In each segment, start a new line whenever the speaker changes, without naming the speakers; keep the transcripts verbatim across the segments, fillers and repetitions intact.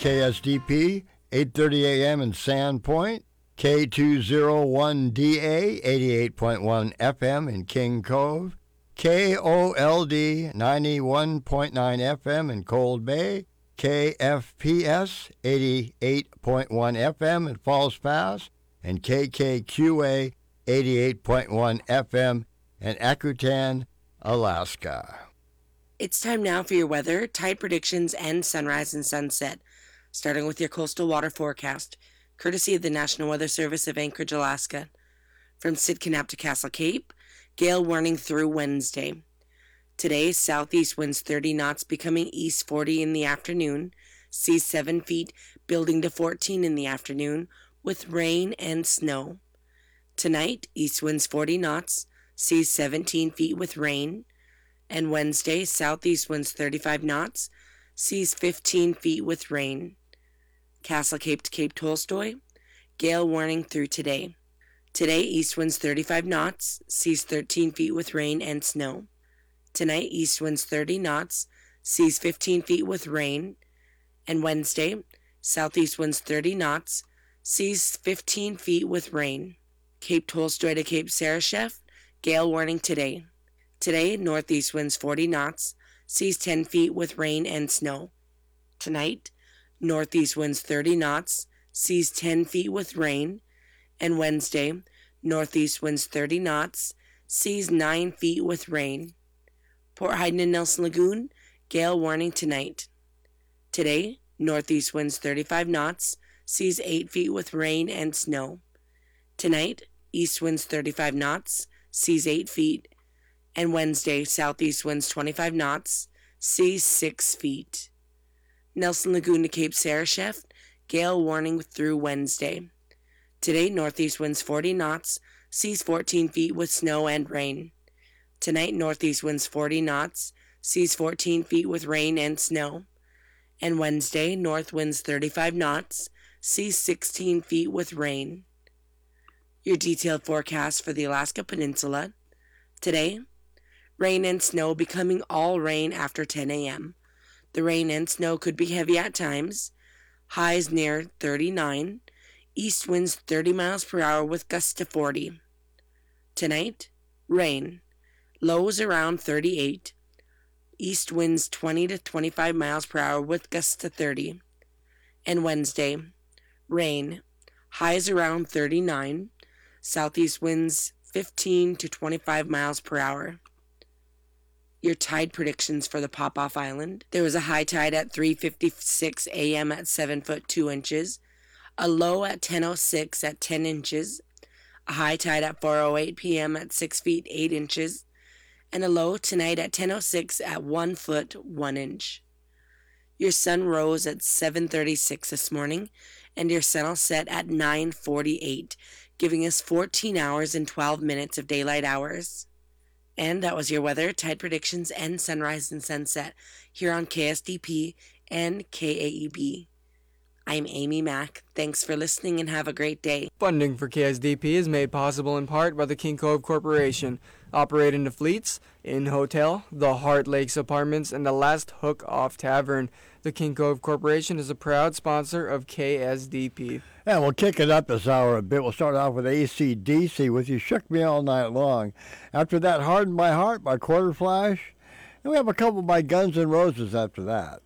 K S D P, eight thirty a.m. in Sandpoint, K two oh one D A, eighty-eight point one F M in King Cove, K O L D, ninety-one point nine F M in Cold Bay, K F P S, eighty-eight point one F M in Falls Pass, and K K Q A, eighty-eight point one F M in Akutan, Alaska.
It's time now for your weather, tide predictions, and sunrise and sunset, starting with your coastal water forecast, courtesy of the National Weather Service of Anchorage, Alaska. From Sitkinnap to Castle Cape, gale warning through Wednesday. Today, southeast winds thirty knots, becoming east forty in the afternoon, seas seven feet, building to fourteen in the afternoon, with rain and snow. Tonight, east winds forty knots, seas seventeen feet with rain. And Wednesday, southeast winds thirty-five knots, seas fifteen feet with rain. Castle Cape to Cape Tolstoy, gale warning through today. Today, east winds thirty-five knots, seas thirteen feet with rain and snow. Tonight, east winds thirty knots, seas fifteen feet with rain. And Wednesday, southeast winds thirty knots, seas fifteen feet with rain. Cape Tolstoy to Cape Sarashef, gale warning today. Today, northeast winds forty knots, seas ten feet with rain and snow. Tonight, northeast winds thirty knots, seas ten feet with rain. And Wednesday, northeast winds thirty knots, seas nine feet with rain. Port Hayden and Nelson Lagoon, gale warning tonight. Today, northeast winds thirty-five knots, seas eight feet with rain and snow. Tonight, east winds thirty-five knots, seas eight feet. And Wednesday, southeast winds twenty-five knots, seas six feet. Nelson Lagoon to Cape Sarashef, gale warning through Wednesday. Today, northeast winds forty knots, seas fourteen feet with snow and rain. Tonight, northeast winds forty knots, seas fourteen feet with rain and snow. And Wednesday, north winds thirty-five knots, seas sixteen feet with rain. Your detailed forecast for the Alaska Peninsula. Today, rain and snow becoming all rain after ten a.m. The rain and snow could be heavy at times. Highs near thirty-nine. East winds thirty miles per hour with gusts to forty. Tonight, rain. Lows around thirty-eight. East winds twenty to twenty-five miles per hour with gusts to thirty. And Wednesday, rain. Highs around thirty-nine. Southeast winds fifteen to twenty-five miles per hour. Your tide predictions for the Pop-Off Island. There was a high tide at three fifty-six a.m. at seven foot two inches, a low at ten oh six at ten inches, a high tide at four oh eight p.m. at six feet eight inches, and a low tonight at ten oh six at one foot one inch. Your sun rose at seven thirty-six this morning, and your sun will set at nine forty-eight, giving us fourteen hours and twelve minutes of daylight hours. And that was your weather, tide predictions, and sunrise and sunset here on K S D P and K A E B. I'm Amy Mack. Thanks for listening and have a great day.
Funding for K S D P is made possible in part by the King Cove Corporation, operating the Fleets, Inn Hotel, the Heart Lakes Apartments, and the Last Hook Off Tavern. The King Cove Corporation is a proud sponsor of K S D P.
And we'll kick it up this hour a bit. We'll start off with A C D C with You Shook Me All Night Long. After that, Harden My Heart by Quarter Flash. And we have a couple by Guns N' Roses after that.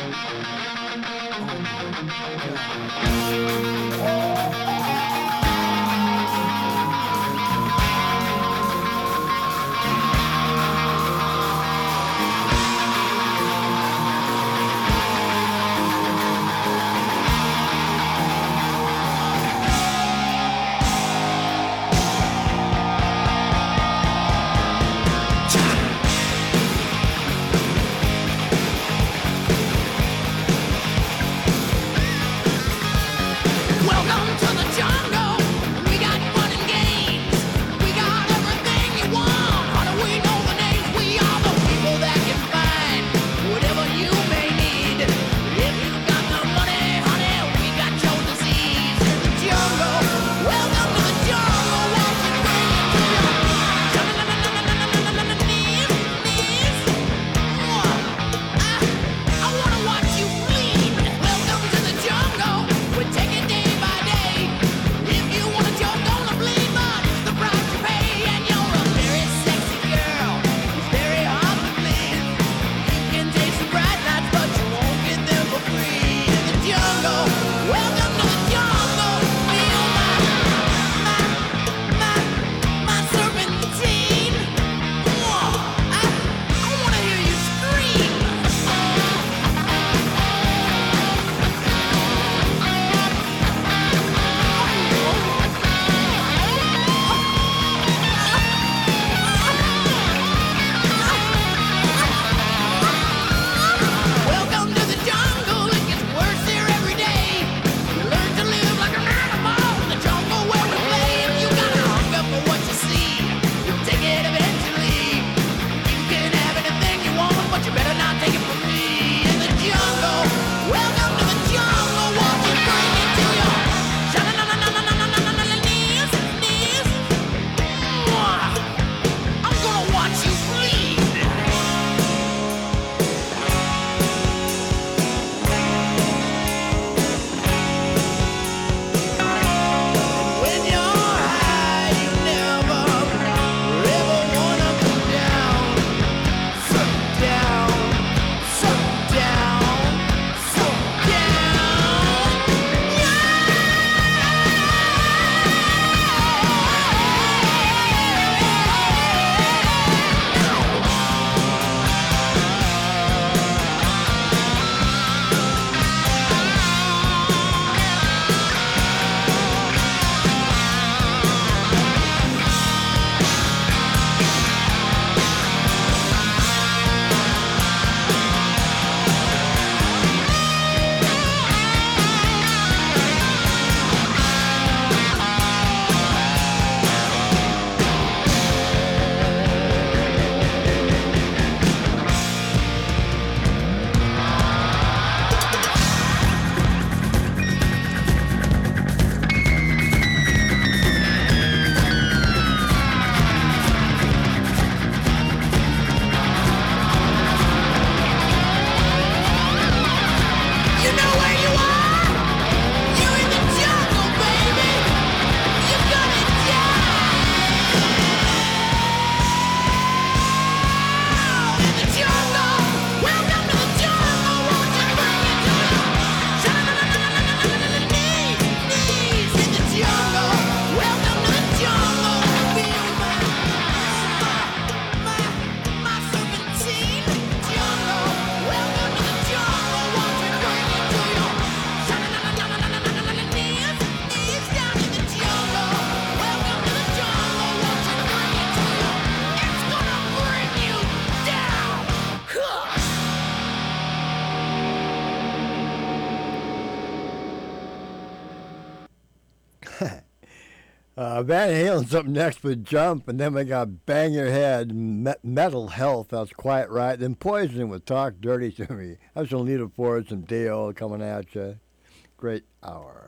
Uh, Van Halen's up next with Jump, and then we got Bang Your Head, Me- Metal Health, that's quite right. Then Poison with Talk Dirty to Me. That's Lita Ford and Dio coming at you. Great hour.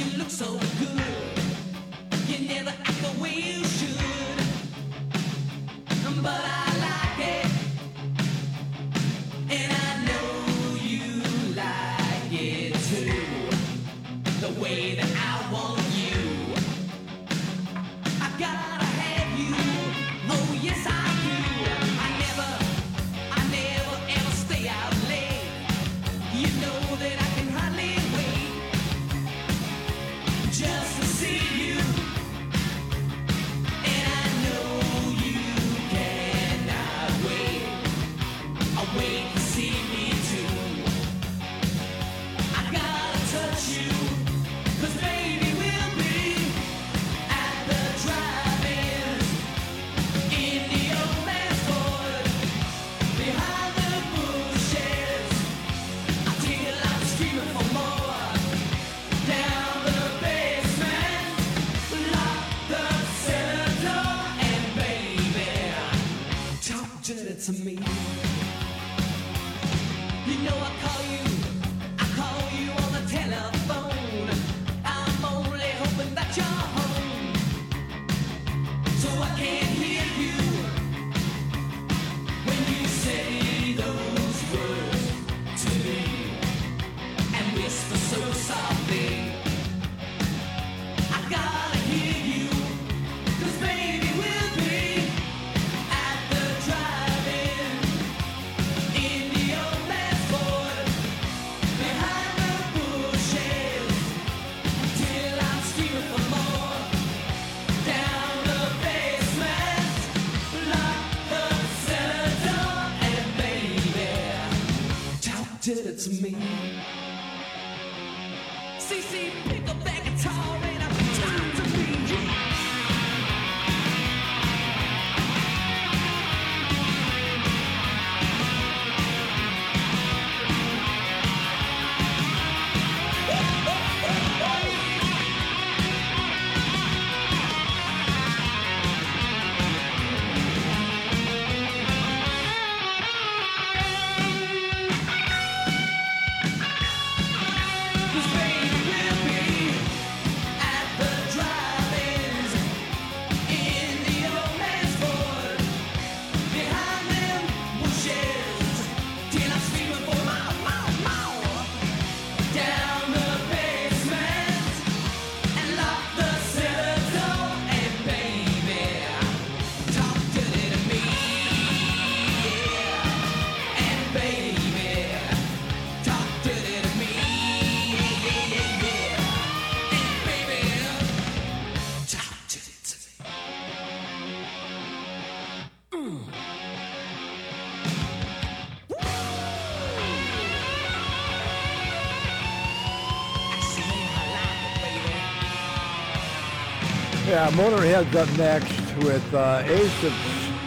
Yeah, Motorhead's up next with uh, Ace of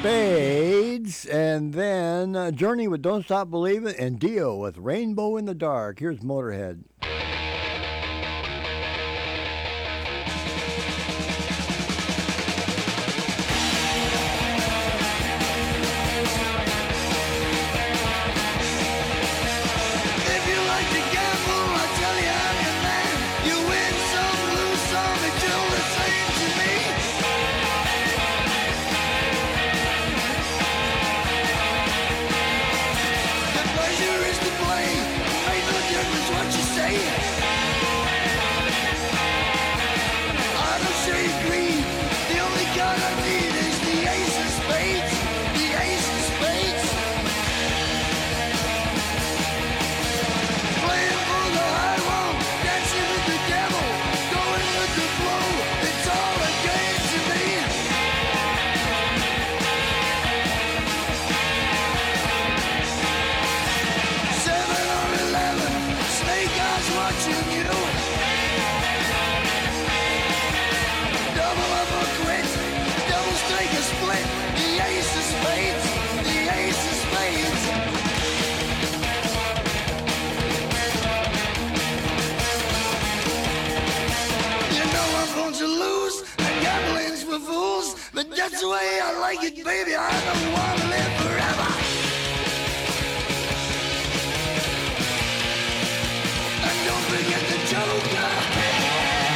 Spades, and then uh, Journey with Don't Stop Believin', and Dio with Rainbow in the Dark. Here's Motorhead.
But that's the way I like it, baby. I don't want to live forever. And don't forget the Joker.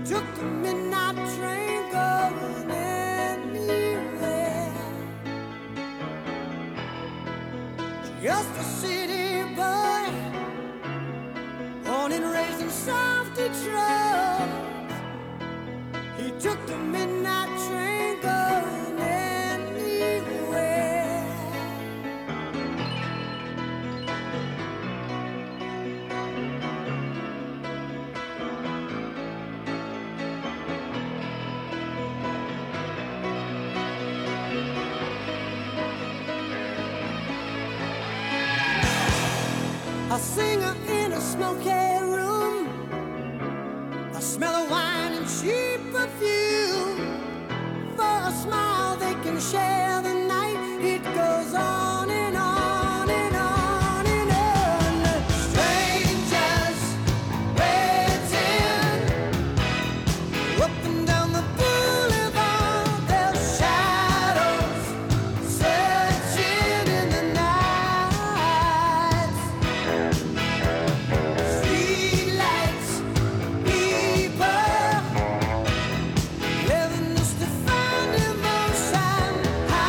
took the midnight train going anywhere. Just a city boy, born and raised in South Detroit. He took the midnight train going anywhere. A singer in a smoky room, the smell of wine and cheap perfume. For a smile they can share the night. It goes on and on and on and on. Strangers waiting up and down the boulevard. Their shadows searching in the night. Streetlights, people living just to find emotion. How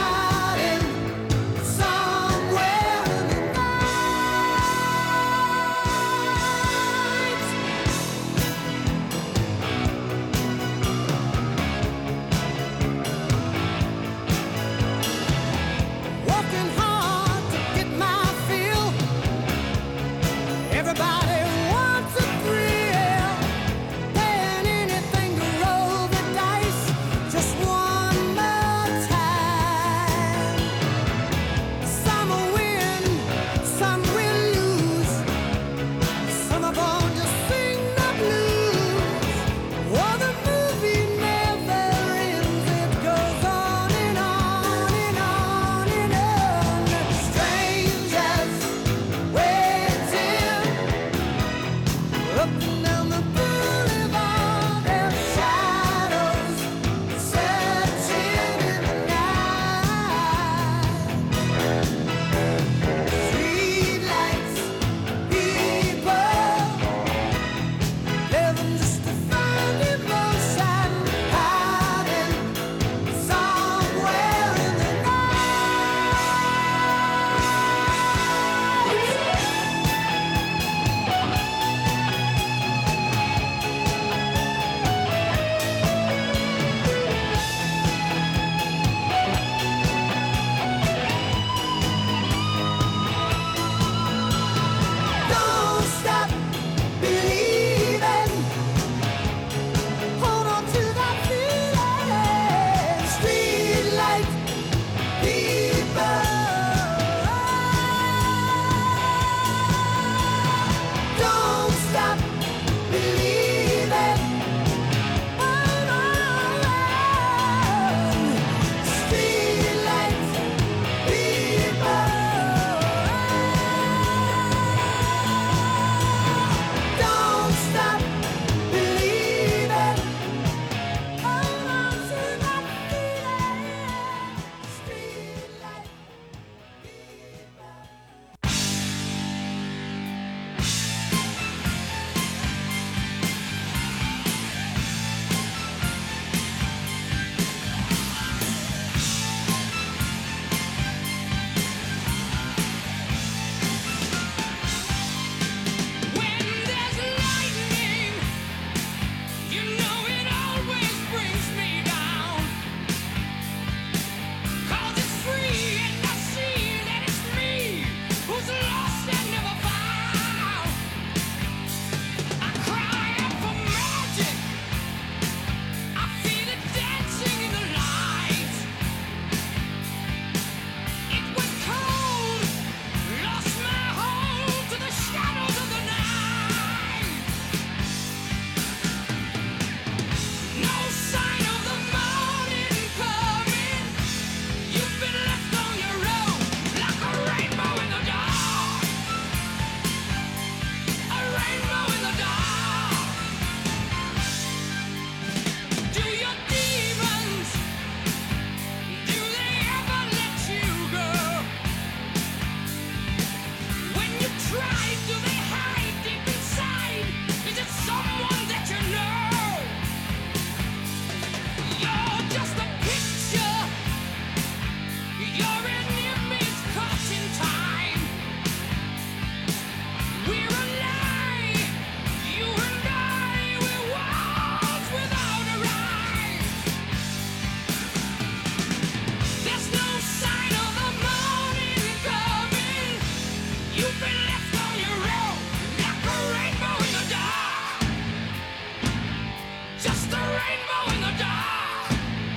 You've been left on your own like a rainbow in the dark. Just a rainbow in the dark.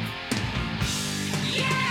Yeah.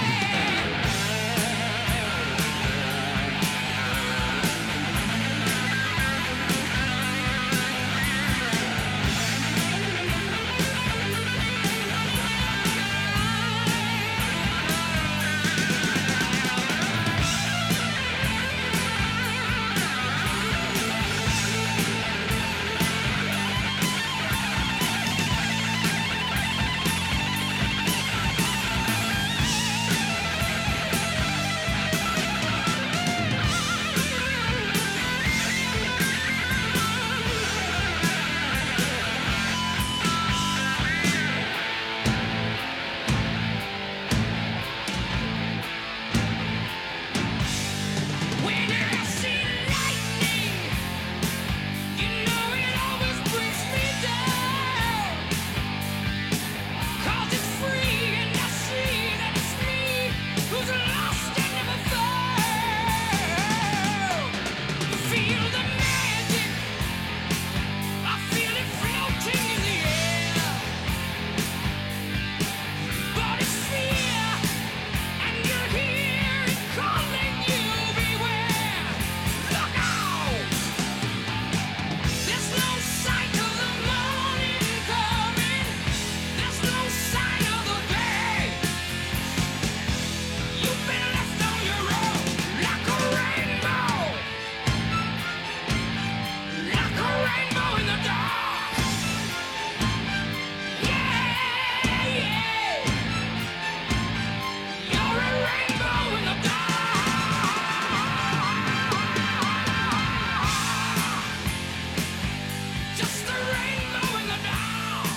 When I see lightning, you know it always brings me down. 'Cause it's free and I see that it's me who's lost and never found. Feel the magic, I feel it floating in the air. But it's fear, and you're here and calling you, beware. Look out! There's no sign of the morning coming. There's no sign of the day. You've been left on your own like a rainbow. Like a rainbow in the dark. Yeah, yeah. You're a rainbow in the dark. Just a rainbow in the dark.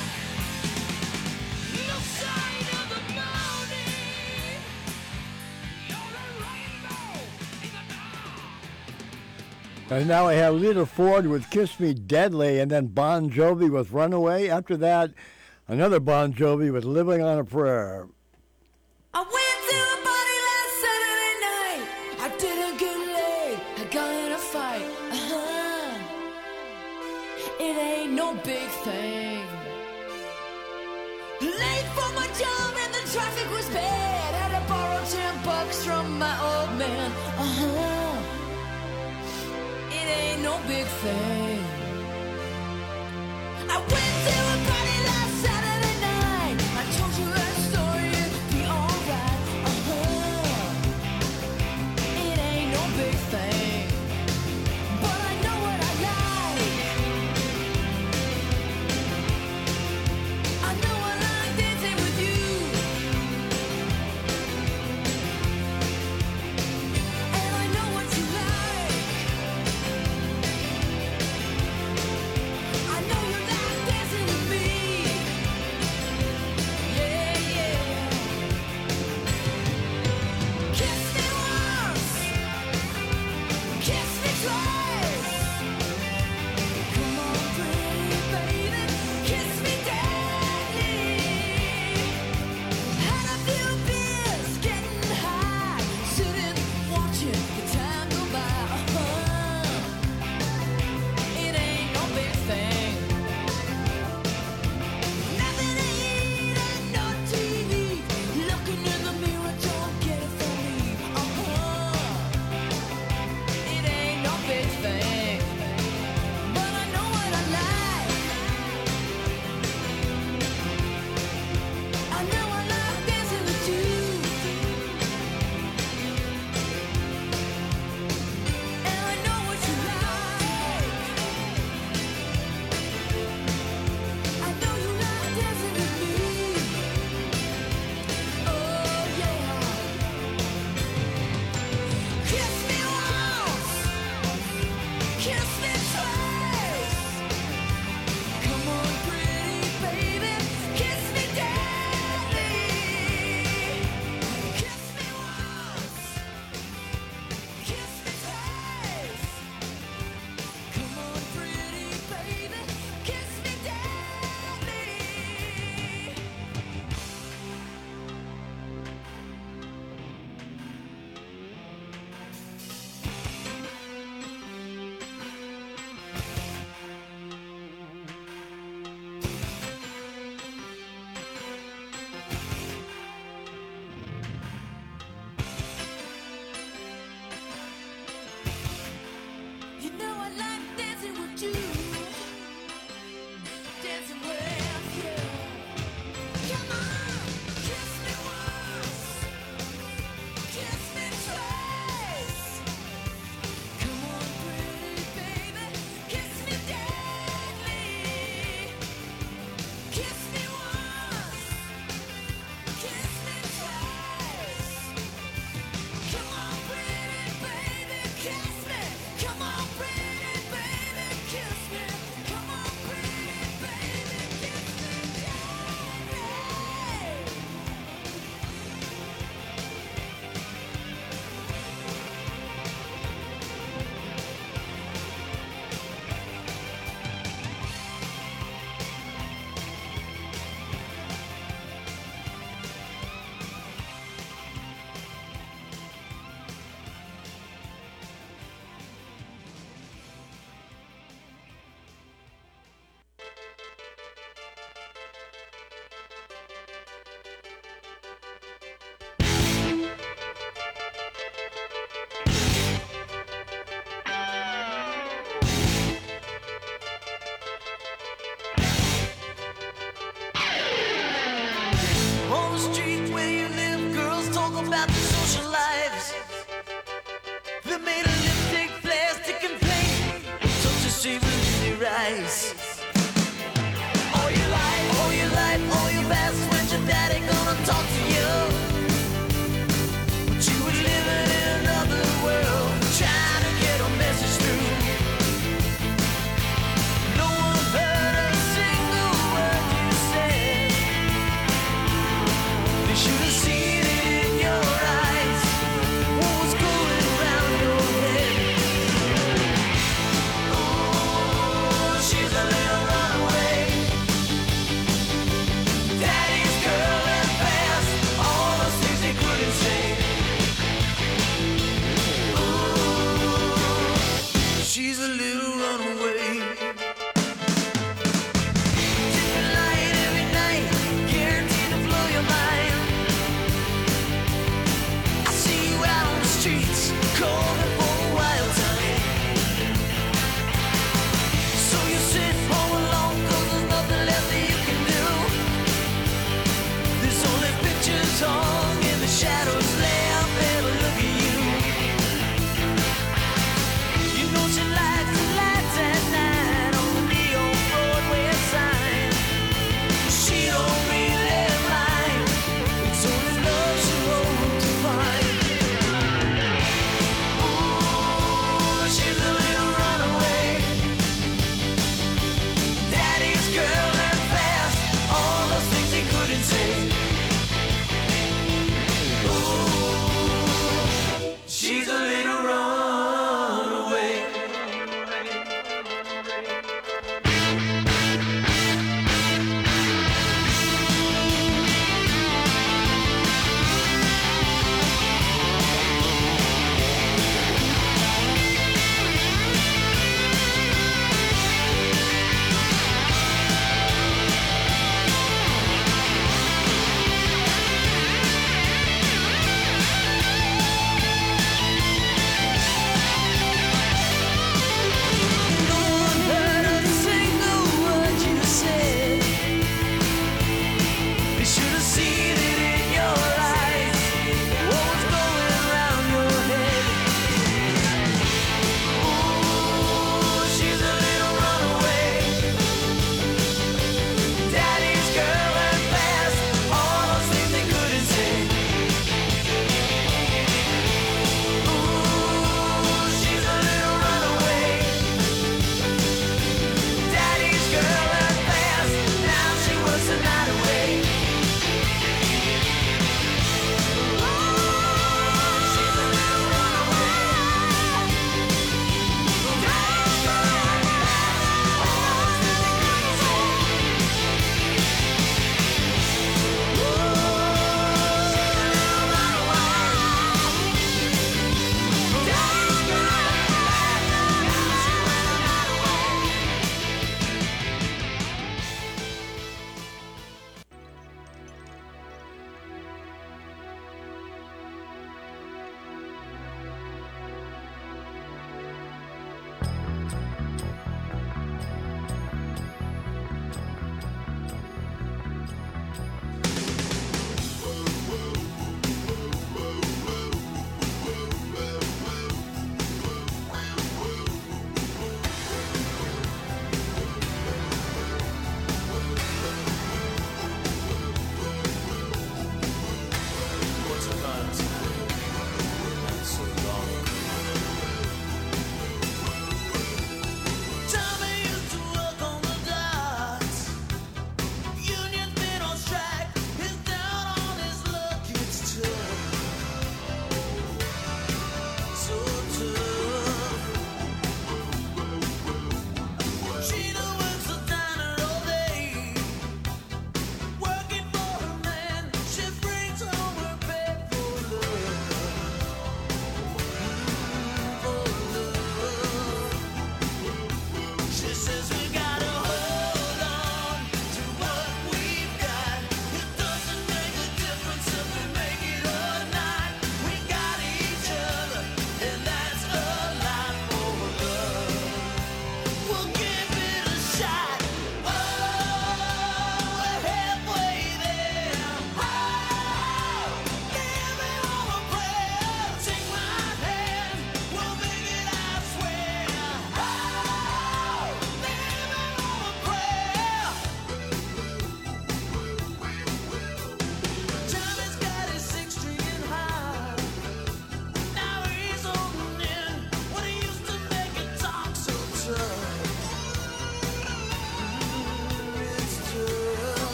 No sign of the morning. You're a rainbow in the dark.
And now I have Lita Ford with Kiss Me Deadly, and then Bon Jovi with Runaway. After that, another Bon Jovi with Living on a Prayer.
I went to a party last Saturday night. I didn't get laid. I got in a fight. Uh-huh. It ain't no big thing. Late for my job and the traffic was bad. Had to borrow ten bucks from my old man. Uh-huh. It ain't no big thing.